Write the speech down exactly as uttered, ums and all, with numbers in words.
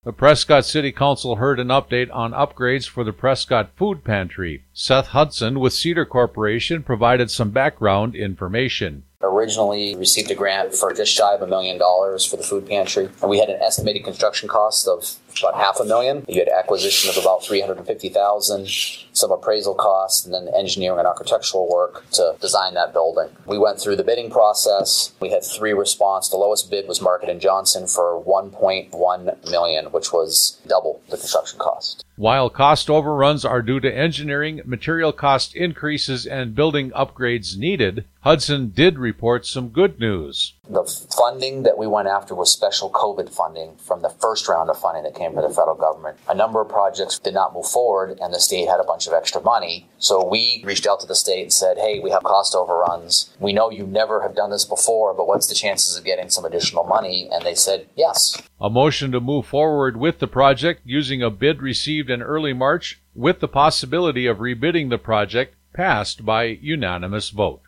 The Prescott City Council heard an update on upgrades for the Prescott Food Pantry. Seth Hudson with Cedar Corporation provided some background information. Originally received a grant for just shy of a million dollars for the food pantry, and we had an estimated construction cost of about half a million. You had acquisition of about three hundred fifty thousand, some appraisal costs, and then engineering and architectural work to design that building. We went through the bidding process. We had three responses. The lowest bid was Market and Johnson for one point one million, which was double the construction cost. While cost overruns are due to engineering, material cost increases, and building upgrades needed, Hudson did report some good news. The funding that we went after was special COVID funding from the first round of funding that came from the federal government. A number of projects did not move forward, and the state had a bunch of extra money. So we reached out to the state and said, hey, we have cost overruns. We know you never have done this before, but what's the chances of getting some additional money? And they said, yes. A motion to move forward with the project using a bid received in early March with the possibility of rebidding the project passed by unanimous vote.